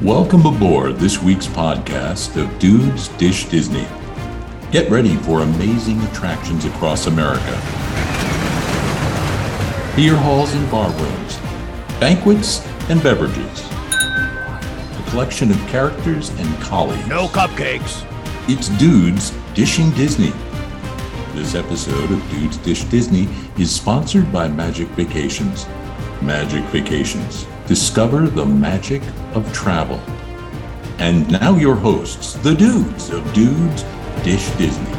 Welcome aboard this week's podcast of Dudes Dish Disney. Get ready for amazing attractions across America. Beer halls and bar rooms, banquets and beverages. A collection of characters and colleagues. No cupcakes. It's Dudes Dishing Disney. This episode of Dudes Dish Disney is sponsored by Magic Vacations. Magic Vacations. Discover the magic of travel. And now your hosts, the dudes of Dudes Dish Disney.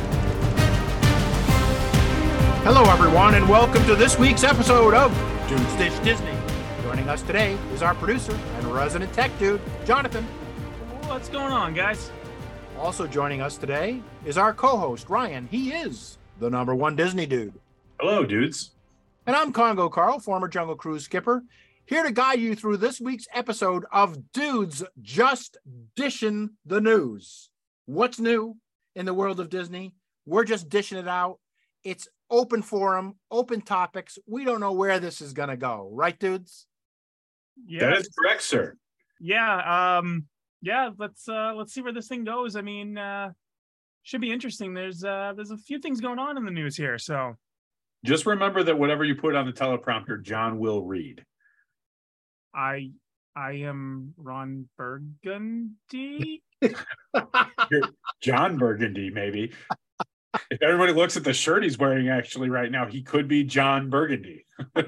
Hello, everyone, and welcome to this week's episode of Dudes Dish Disney. Joining us today is our producer and resident tech dude, Jonathan. What's going on, guys? Also joining us today is our co-host, Ryan. He is the number one Disney dude. Hello, dudes. And I'm Congo Carl, former Jungle Cruise skipper, here to guide you through this week's episode of Dudes Just Dishing the News. What's new in the world of Disney? We're just dishing it out. It's open forum, open topics. We don't know where this is going to go. Right, dudes? Yeah, That is correct, sir. yeah. Let's see where this thing goes. I mean, should be interesting. There's a few things going on in the news here. So Just remember that whatever you put on the teleprompter, John will read. I am Ron Burgundy. You're John Burgundy, maybe. If everybody looks at the shirt he's wearing actually right now, he could be John Burgundy.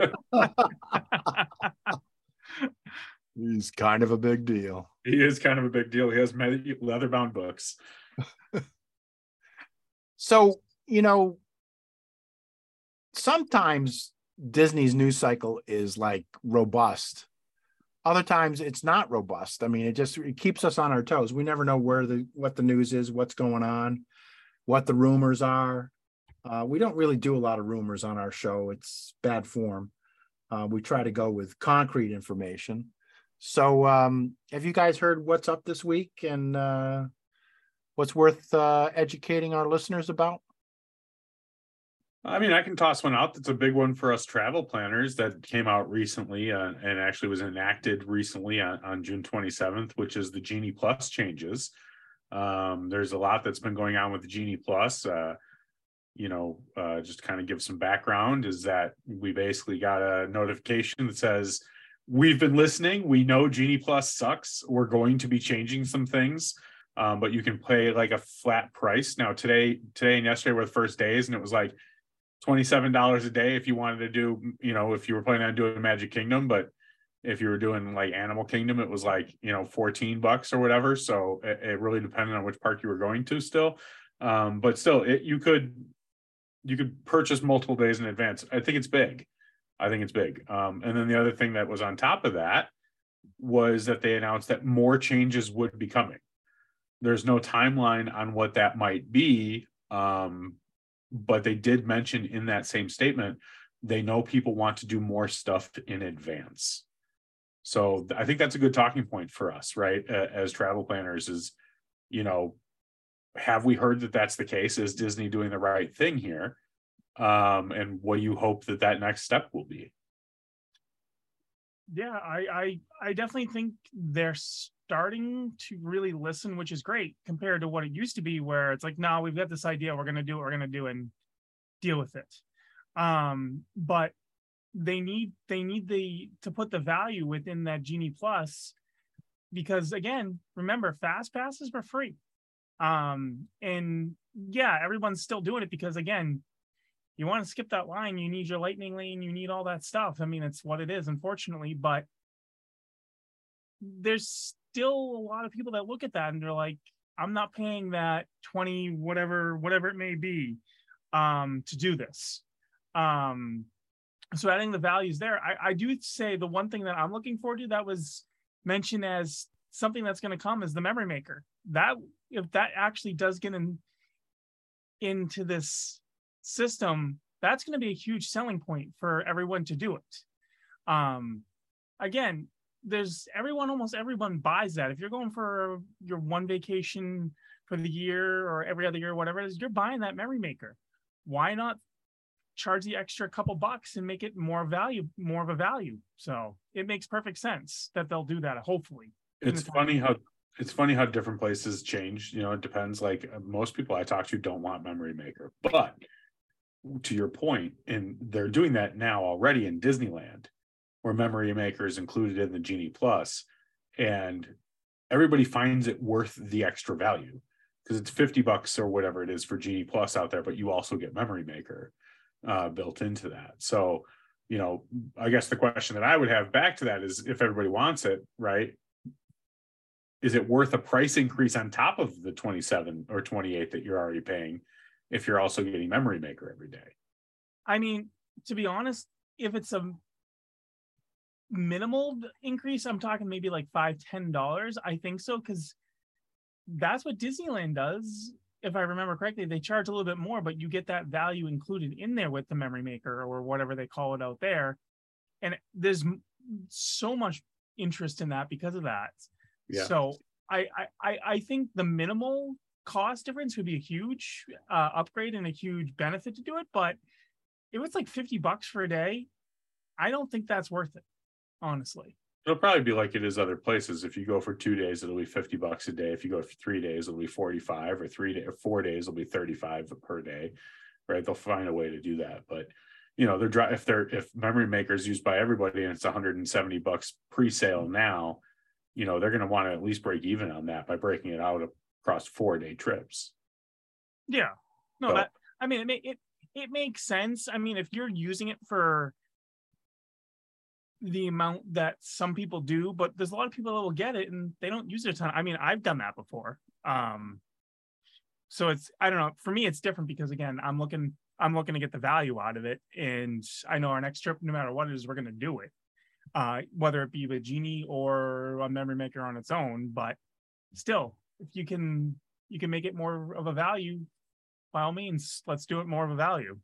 He's kind of a big deal. He is kind of a big deal. He has many leather-bound books. So, sometimes Disney's news cycle is like robust. Other times it's not robust. I mean, it keeps us on our toes. We never know what the news is, what's going on, what the rumors are. We don't really do a lot of rumors on our show. It's bad form. We try to go with concrete information. So have you guys heard what's up this week and what's worth educating our listeners about? I mean, I can toss one out that's a big one for us travel planners that came out recently and actually was enacted recently on June 27th, which is the Genie Plus changes. There's a lot that's been going on with the Genie Plus. Just kind of give some background is that we basically got a notification that says, we've been listening. We know Genie Plus sucks. We're going to be changing some things, but you can pay like a flat price. Now, today and yesterday were the first days, and it was like $27 a day if you wanted to do, if you were planning on doing Magic Kingdom, but if you were doing like Animal Kingdom, it was like, $14 or whatever. So it really depended on which park you were going to still. But still, you could purchase multiple days in advance. I think it's big. And then the other thing that was on top of that was that they announced that more changes would be coming. There's no timeline on what that might be. But they did mention in that same statement, they know people want to do more stuff in advance. So I think that's a good talking point for us, right? As travel planners is, have we heard that that's the case? Is Disney doing the right thing here? And what do you hope that next step will be? yeah, I definitely think they're starting to really listen, which is great compared to what it used to be, where it's like, no, we've got this idea, we're going to do what we're going to do and deal with it. But they need to put the value within that Genie Plus, because again, remember, fast passes were free. And yeah, everyone's still doing it because again, you want to skip that line, you need your lightning lane, you need all that stuff. I mean, it's what it is, unfortunately, but there's still a lot of people that look at that and they're like, I'm not paying that 20, whatever it may be, to do this. So adding the values there, I do say the one thing that I'm looking forward to that was mentioned as something that's going to come is the memory maker. That if that actually does get into this system, that's going to be a huge selling point for everyone to do it. Again, almost everyone buys that. If you're going for your one vacation for the year or every other year, whatever it is, you're buying that memory maker. Why not charge the extra couple bucks and make it more of a value? So it makes perfect sense that they'll do that, hopefully. It's funny how different places change. You know, it depends. Like most people I talk to don't want Memory Maker, but to your point, and they're doing that now already in Disneyland, where Memory Maker is included in the Genie Plus, and everybody finds it worth the extra value because it's $50 or whatever it is for Genie Plus out there, but you also get Memory Maker built into that. So, you know, I guess the question that I would have back to that is, if everybody wants it, right, is it worth a price increase on top of the 27 or 28 that you're already paying if you're also getting Memory Maker every day? I mean, to be honest, if it's a minimal increase, I'm talking maybe like $5-10. I think so, because that's what Disneyland does. If I remember correctly, they charge a little bit more, but you get that value included in there with the Memory Maker or whatever they call it out there. And there's so much interest in that because of that. Yeah. So I think the minimal cost difference would be a huge upgrade and a huge benefit to do it. But if it's like $50 for a day, I don't think that's worth it, honestly. It'll probably be like it is other places. If you go for 2 days, it'll be $50 a day. If you go for 3 days, it'll be 45, or 4 days, it'll be 35 per day, right? They'll find a way to do that. But, you know, if Memory Maker is used by everybody and it's $170 pre-sale now, you know, they're going to want to at least break even on that by breaking it out across 4-day trips. Yeah. No, so, I mean, it makes sense. I mean, if you're using it for the amount that some people do, but there's a lot of people that will get it and they don't use it a ton. I mean, I've done that before. So I don't know. For me, it's different because, again, I'm looking to get the value out of it. And I know our next trip, no matter what it is, we're going to do it. Whether it be with Genie or a Memory Maker on its own, but still, if you can make it more of a value, by all means, let's do it more of a value.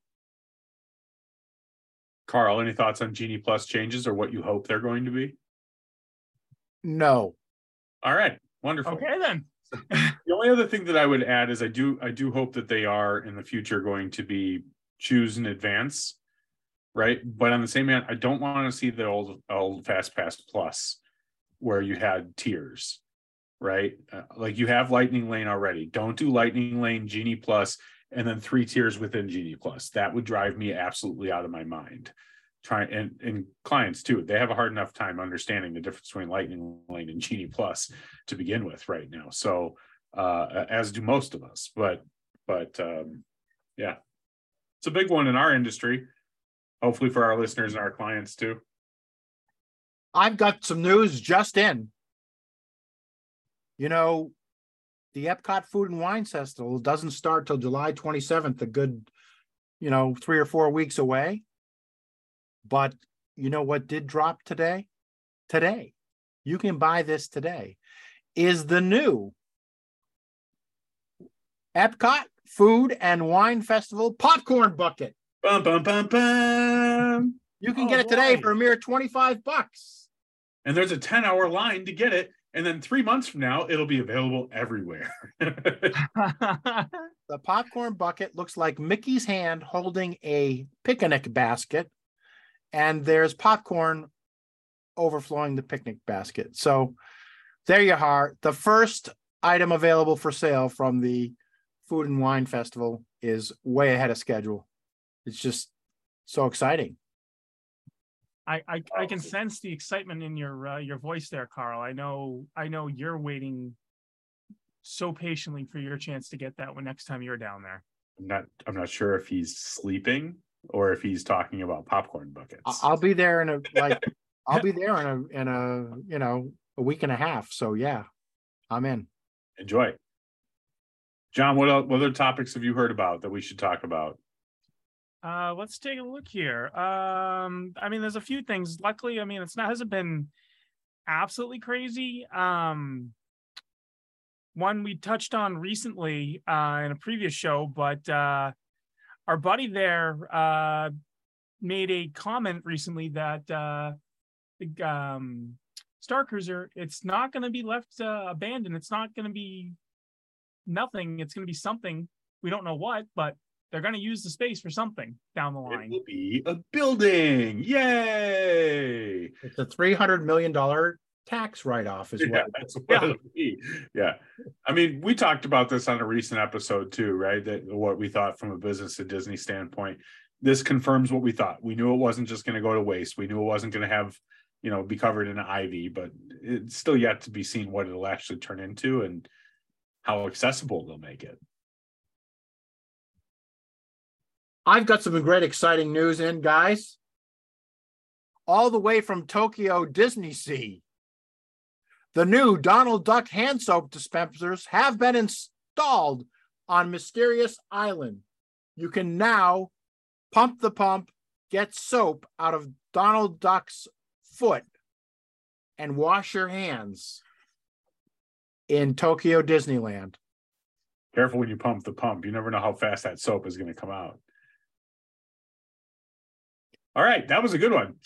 Carl, any thoughts on Genie Plus changes or what you hope they're going to be? No. All right, wonderful. Okay, then. The only other thing that I would add is I do hope that they are in the future going to be choose in advance. Right. But on the same hand, I don't want to see the old Fast Pass Plus where you had tiers. Right. Like you have Lightning Lane already. Don't do Lightning Lane, Genie Plus, and then 3 tiers within Genie Plus. That would drive me absolutely out of my mind. And clients too, they have a hard enough time understanding the difference between Lightning Lane and Genie Plus to begin with right now. So as do most of us. But yeah, it's a big one in our industry. Hopefully for our listeners and our clients too. I've got some news just in. You know, the Epcot Food and Wine Festival doesn't start till July 27th, a good, 3 or 4 weeks away. But you know what did drop today? Today, you can buy this today, is the new Epcot Food and Wine Festival popcorn bucket. Bum, bum, bum, bum. You can get it today for a mere $25. And there's a 10-hour line to get it. And then 3 months from now, it'll be available everywhere. The popcorn bucket looks like Mickey's hand holding a picnic basket. And there's popcorn overflowing the picnic basket. So there you are. The first item available for sale from the Food and Wine Festival is way ahead of schedule. It's just so exciting. I can sense the excitement in your voice there, Carl. I know you're waiting so patiently for your chance to get that one next time you're down there. I'm not sure if he's sleeping or if he's talking about popcorn buckets. I'll be there in a week and a half. So yeah, I'm in. Enjoy. John, what other topics have you heard about that we should talk about? Let's take a look here. I mean, there's a few things. Luckily, I mean, hasn't been absolutely crazy. One we touched on recently in a previous show, but our buddy there made a comment recently that the Star Cruiser, it's not going to be left abandoned. It's not going to be nothing. It's going to be something. We don't know what, but they're going to use the space for something down the line. It will be a building. Yay! It's a $300 million tax write-off is Yeah, what. that's what it'll be. Yeah. I mean, we talked about this on a recent episode too, right? That what we thought from a business at Disney standpoint. This confirms what we thought. We knew it wasn't just going to go to waste. We knew it wasn't going to have, be covered in ivy, but it's still yet to be seen what it'll actually turn into and how accessible they'll make it. I've got some great exciting news in, guys. All the way from Tokyo Disney Sea. The new Donald Duck hand soap dispensers have been installed on Mysterious Island. You can now pump the pump, get soap out of Donald Duck's foot, and wash your hands in Tokyo Disneyland. Careful when you pump the pump. You never know how fast that soap is going to come out. All right, that was a good one.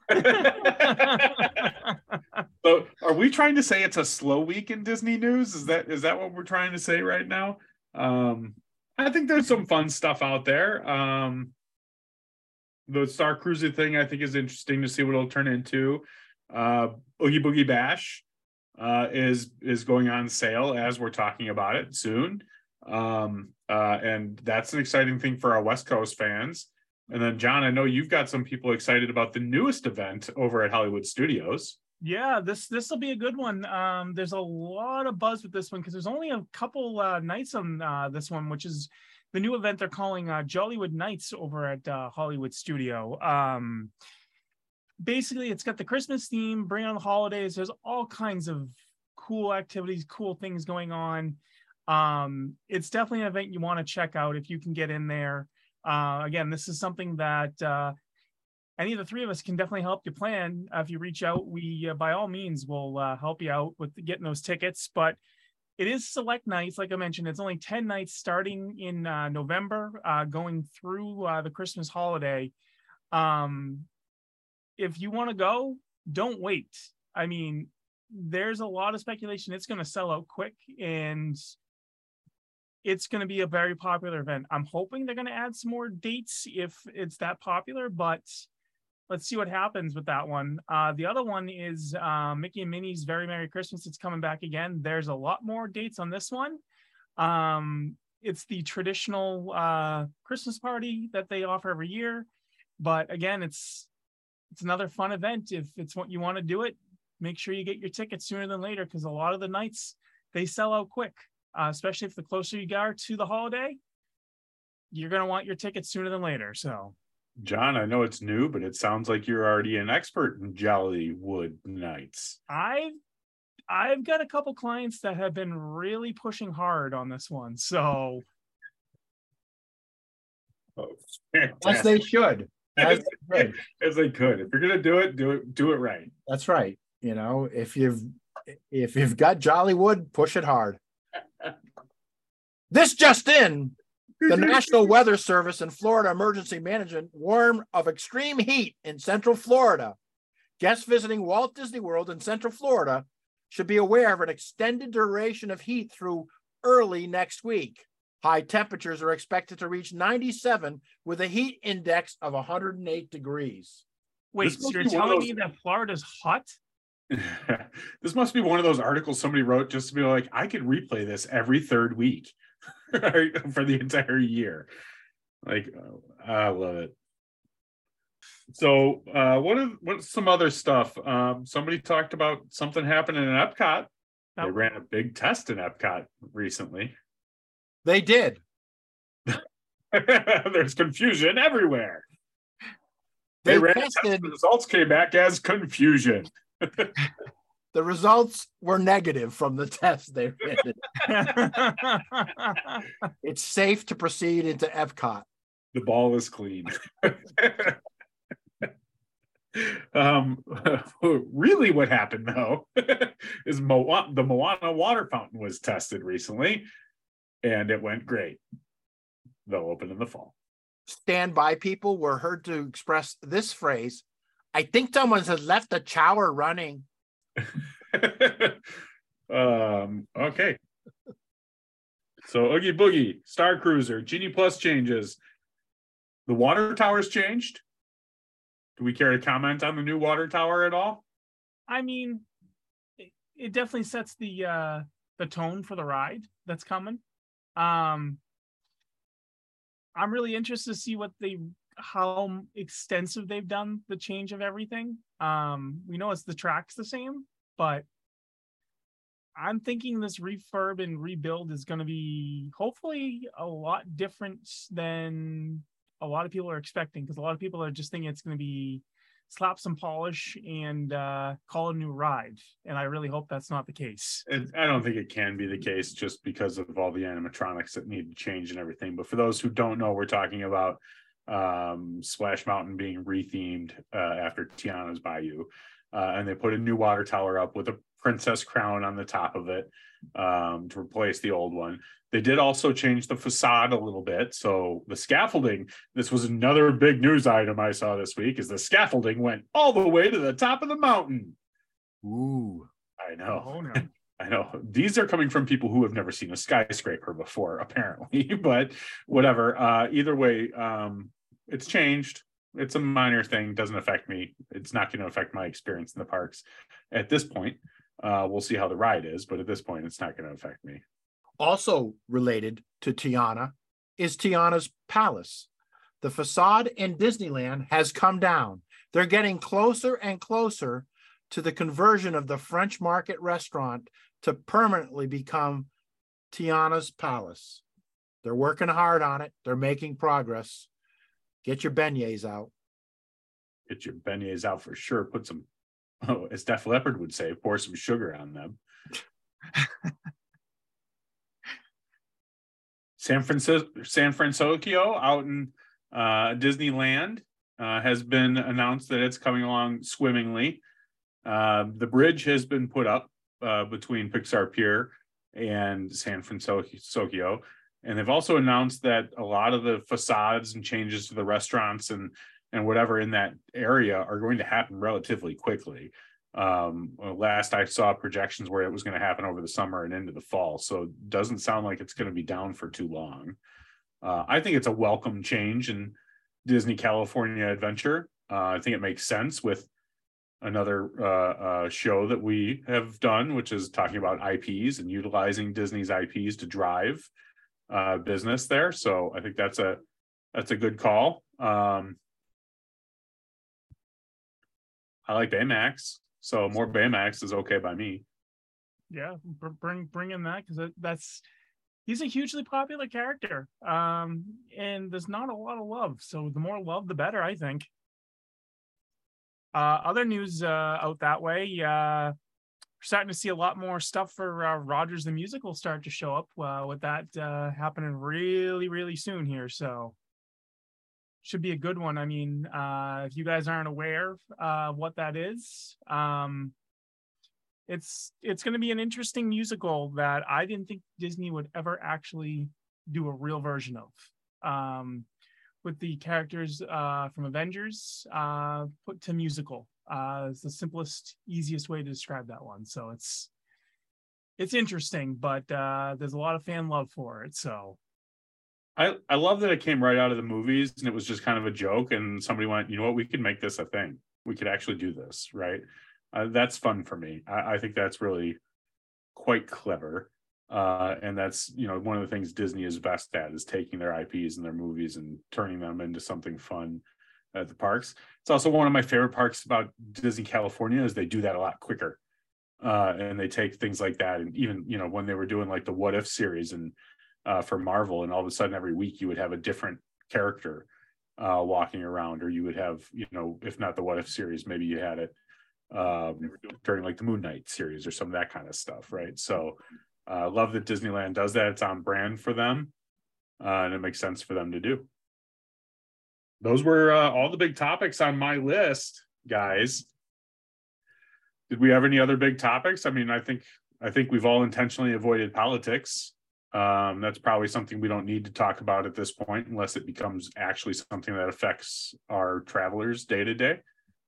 So, are we trying to say it's a slow week in Disney news? Is that what we're trying to say right now? I think there's some fun stuff out there. The Star Cruiser thing, I think, is interesting to see what it'll turn into. Oogie Boogie Bash is going on sale as we're talking about it soon, and that's an exciting thing for our West Coast fans. And then, John, I know you've got some people excited about the newest event over at Hollywood Studios. Yeah, this will be a good one. There's a lot of buzz with this one because there's only a couple nights on this one, which is the new event they're calling Jollywood Nights over at Hollywood Studio. Basically, it's got the Christmas theme, bring on the holidays. There's all kinds of cool activities, cool things going on. It's definitely an event you want to check out if you can get in there. Again, this is something that any of the three of us can definitely help you plan. If you reach out, we by all means will help you out with getting those tickets. But it is select nights, like I mentioned. It's only 10 nights starting in November, going through the Christmas holiday. If you want to go, don't wait. I mean, there's a lot of speculation it's going to sell out quick, and it's going to be a very popular event. I'm hoping they're going to add some more dates if it's that popular, but let's see what happens with that one. The other one is Mickey and Minnie's Very Merry Christmas. It's coming back again. There's a lot more dates on this one. It's the traditional Christmas party that they offer every year. But again, it's another fun event. If it's what you want to do it, make sure you get your tickets sooner than later, because a lot of the nights, they sell out quick. Especially if the closer you are to the holiday, you're going to want your tickets sooner than later. So, John, I know it's new, but it sounds like you're already an expert in Jollywood Nights. I've got a couple clients that have been really pushing hard on this one. So, As they should. As they could. If you're going to do it right. That's right. If you've got Jollywood, push it hard. This just in, the National Weather Service and Florida Emergency Management warn of extreme heat in Central Florida. Guests visiting Walt Disney World in Central Florida should be aware of an extended duration of heat through early next week. High temperatures are expected to reach 97 with a heat index of 108 degrees. Wait, so you're telling me that Florida's hot? This must be one of those articles somebody wrote just to be like, I could replay this every third week for the entire year. Like, I love it. So what's some other stuff? Somebody talked about something happening in Epcot. They ran a big test in Epcot recently. They did. There's confusion everywhere. They ran tested. A test, the results came back as confusion. The results were negative from the test they ran. It's safe to proceed into Epcot. The ball is clean. Really what happened though is the Moana water fountain was tested recently and it went great. They'll open in the fall. Standby people were heard to express this phrase: I think someone has left the shower running. Okay. So Oogie Boogie, Star Cruiser, Genie Plus changes. The water tower's changed. Do we care to comment on the new water tower at all? I mean, it definitely sets the tone for the ride that's coming. I'm really interested to see how extensive they've done the change of everything. We know the track's the same, but I'm thinking this refurb and rebuild is going to be hopefully a lot different than a lot of people are expecting, because a lot of people are just thinking it's going to be slap some polish and call it a new ride. And I really hope that's not the case. I don't think it can be the case just because of all the animatronics that need to change and everything. But for those who don't know, we're talking about Splash Mountain being rethemed after Tiana's Bayou. And they put a new water tower up with a princess crown on the top of it to replace the old one. They did also change the facade a little bit. So the scaffolding, this was another big news item I saw this week, is the scaffolding went all the way to the top of the mountain. Ooh. I know. Oh, no. I know. These are coming from people who have never seen a skyscraper before, apparently, but whatever. Either way, it's changed. It's a minor thing. Doesn't affect me. It's not going to affect my experience in the parks at this point. We'll see how the ride is, but at this point, it's not going to affect me. Also related to Tiana is Tiana's Palace. The facade in Disneyland has come down. They're getting closer and closer to the conversion of the French Market restaurant to permanently become Tiana's Palace. They're working hard on it. They're making progress. Get your beignets out. Get your beignets out for sure. Put some, as Def Leppard would say, pour some sugar on them. San Francisco out in Disneyland has been announced that it's coming along swimmingly. The bridge has been put up between Pixar Pier and San Francisco. And they've also announced that a lot of the facades and changes to the restaurants and whatever in that area are going to happen relatively quickly. Last I saw projections where it was going to happen over the summer and into the fall. So it doesn't sound like it's going to be down for too long. I think it's a welcome change in Disney California Adventure. I think it makes sense with another show that we have done, which is talking about IPs and utilizing Disney's IPs to drive business there. So I think that's a good call. I like Baymax, so more Baymax is okay by me. Yeah, bring in that, because he's a hugely popular character, and there's not a lot of love. So the more love, the better, I think. Other news out that way, we're starting to see a lot more stuff for Rogers the Musical start to show up with that happening really, really soon here. So should be a good one. I mean, if you guys aren't aware of what that is, it's going to be an interesting musical that I didn't think Disney would ever actually do a real version of. With the characters from Avengers put to musical. It's the simplest, easiest way to describe that one. So it's interesting, but there's a lot of fan love for it. So I love that it came right out of the movies and it was just kind of a joke, and somebody went, you know what, we could make this a thing. We could actually do this, right? That's fun for me. I think that's really quite clever. And that's, one of the things Disney is best at, is taking their IPs and their movies and turning them into something fun at the parks. It's also one of my favorite parts about Disney California is they do that a lot quicker. And they take things like that. And even, when they were doing like the What If series and for Marvel, and all of a sudden every week you would have a different character walking around, or you would have, if not the What If series, maybe you had it during like the Moon Knight series or some of that kind of stuff. Right. So love that Disneyland does that. It's on brand for them, and it makes sense for them to do. Those were all the big topics on my list, guys. Did we have any other big topics? I mean, I think we've all intentionally avoided politics. That's probably something we don't need to talk about at this point, unless it becomes actually something that affects our travelers day to day,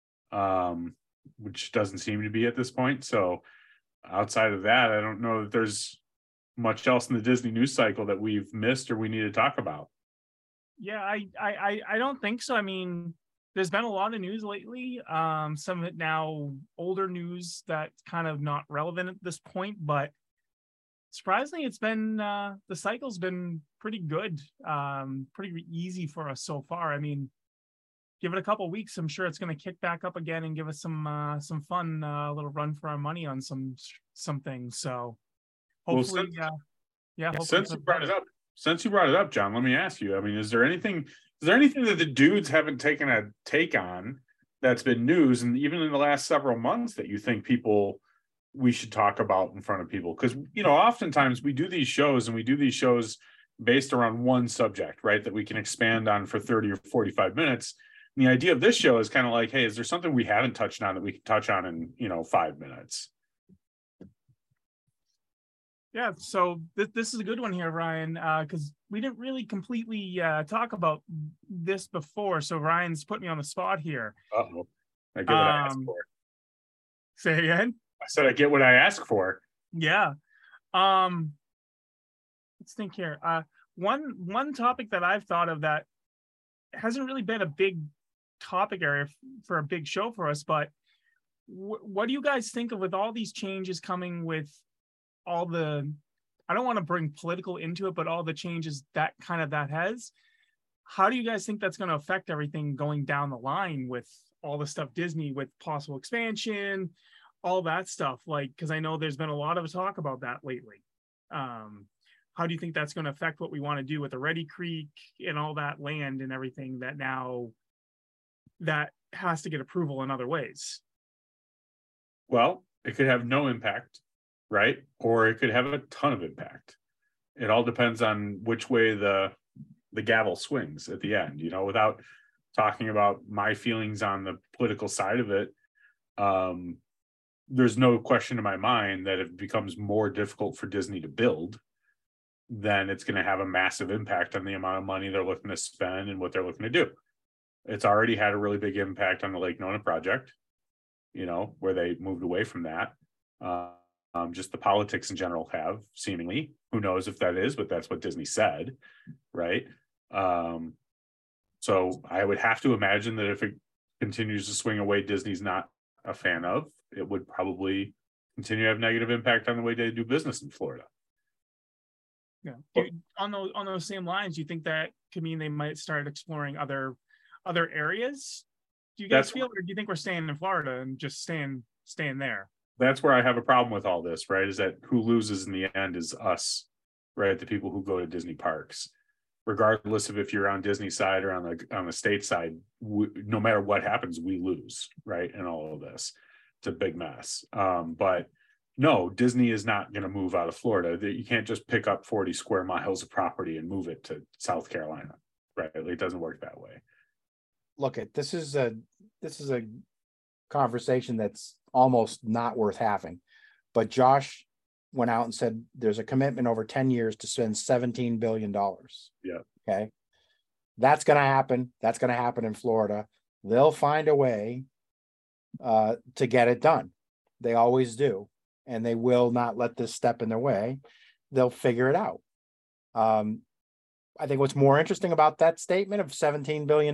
which doesn't seem to be at this point. So outside of that, I don't know that there's much else in the Disney news cycle that we've missed or we need to talk about. Yeah, I don't think so. I mean, there's been a lot of news lately. Some of it now older news that's kind of not relevant at this point, but surprisingly, it's been the cycle's been pretty good, pretty easy for us so far. I mean, give it a couple weeks, I'm sure it's going to kick back up again and give us some fun little run for our money on some things. So hopefully, hopefully since you brought it up, John, let me ask you. I mean, is there anything that the dudes haven't taken a take on that's been news, and even in the last several months, that you think we should talk about in front of people? Because, you know, oftentimes we do these shows based around one subject, right, that we can expand on for 30 or 45 minutes. And the idea of this show is kind of like, hey, is there something we haven't touched on that we can touch on in 5 minutes? Yeah, so this is a good one here, Ryan, because we didn't really completely talk about this before. So Ryan's put me on the spot here. Uh-oh. I get what I asked for. Say again? I said I get what I ask for. Yeah. Let's think here. One topic that I've thought of that hasn't really been a big topic area for a big show for us, but what do you guys think of with all these changes coming with all the, I don't want to bring political into it, but all the changes that has, how do you guys think that's going to affect everything going down the line with all the stuff Disney, with possible expansion, all that stuff? Like, because I know there's been a lot of talk about that lately. How do you think that's going to affect what we want to do with the Ready Creek and all that land and everything that now that has to get approval in other ways? Well, it could have no impact, right? Or it could have a ton of impact. It all depends on which way the gavel swings at the end. You know, without talking about my feelings on the political side of it, there's no question in my mind that if it becomes more difficult for Disney to build, then it's going to have a massive impact on the amount of money they're looking to spend and what they're looking to do. It's already had a really big impact on the Lake Nona project, you know, where they moved away from that. Just the politics in general have, seemingly. Who knows if that is, but that's what Disney said, right? So I would have to imagine that if it continues to swing away Disney's not a fan of, it would probably continue to have negative impact on the way they do business in Florida. Yeah. On those same lines, do you think that could mean they might start exploring other areas? Do you guys feel, or do you think we're staying in Florida and just staying there? That's where I have a problem with all this, right? Is that who loses in the end is us, right? The people who go to Disney parks, regardless of if you're on Disney side or on the state side, no matter what happens, we lose, right? In all of this, it's a big mess. But no, Disney is not going to move out of Florida. You can't just pick up 40 square miles of property and move it to South Carolina, right? It doesn't work that way. Look, this is a conversation that's almost not worth having. But Josh went out and said there's a commitment over 10 years to spend $17 billion. Yeah. Okay. That's going to happen. That's going to happen in Florida. They'll find a way to get it done. They always do. And they will not let this step in their way. They'll figure it out. I think what's more interesting about that statement of $17 billion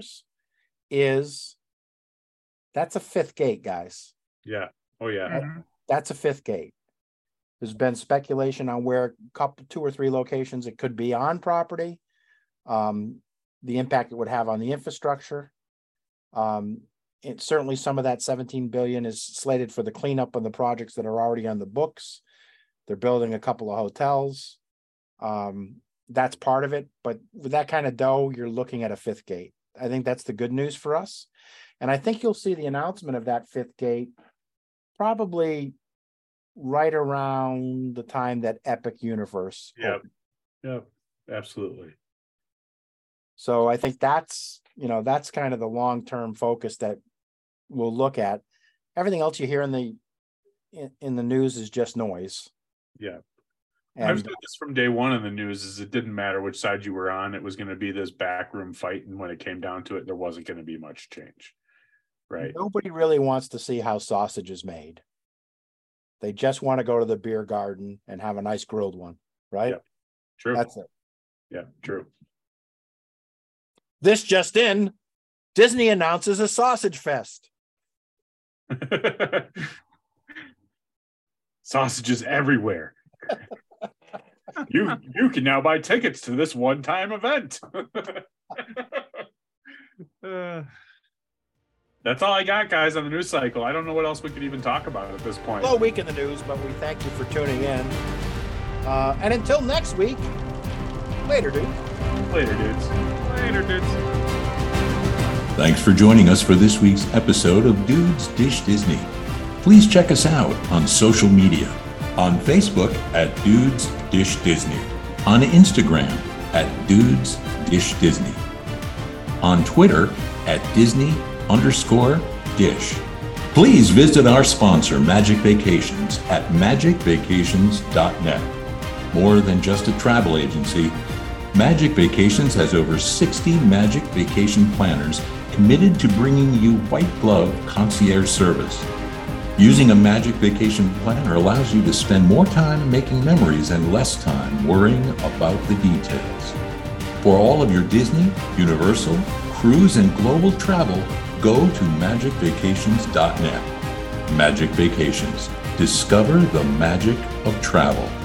is that's a fifth gate, guys. Yeah. Oh, yeah. Mm-hmm. That's a fifth gate. There's been speculation on where two or three locations it could be on property, the impact it would have on the infrastructure. Certainly some of that 17 billion is slated for the cleanup of the projects that are already on the books. They're building a couple of hotels. That's part of it. But with that kind of dough, you're looking at a fifth gate. I think that's the good news for us. And I think you'll see the announcement of that fifth gate probably right around the time that Epic Universe. Yep, absolutely. So I think that's kind of the long-term focus that we'll look at. Everything else you hear in the news is just noise. Yeah. And I've said this from day one in the news is it didn't matter which side you were on. It was going to be this backroom fight. And when it came down to it, there wasn't going to be much change. Right. Nobody really wants to see how sausage is made. They just want to go to the beer garden and have a nice grilled one. Right. Yeah. True. That's it. Yeah. True. This just in, Disney announces a sausage fest. Sausages everywhere. You can now buy tickets to this one-time event. That's all I got, guys, on the news cycle. I don't know what else we could even talk about at this point. Slow week in the news, but we thank you for tuning in. And until next week, later, dudes. Later, dudes. Later, dudes. Thanks for joining us for this week's episode of Dudes Dish Disney. Please check us out on social media. On Facebook at Dudes Dish Disney. On Instagram at Dudes Dish Disney. On Twitter at Disney_Dish. Please visit our sponsor, Magic Vacations, at magicvacations.net. More than just a travel agency, Magic Vacations has over 60 Magic Vacation planners committed to bringing you white glove concierge service. Using a Magic Vacation planner allows you to spend more time making memories and less time worrying about the details. For all of your Disney, Universal, cruise, and global travel, go to magicvacations.net. Magic Vacations. Discover the magic of travel.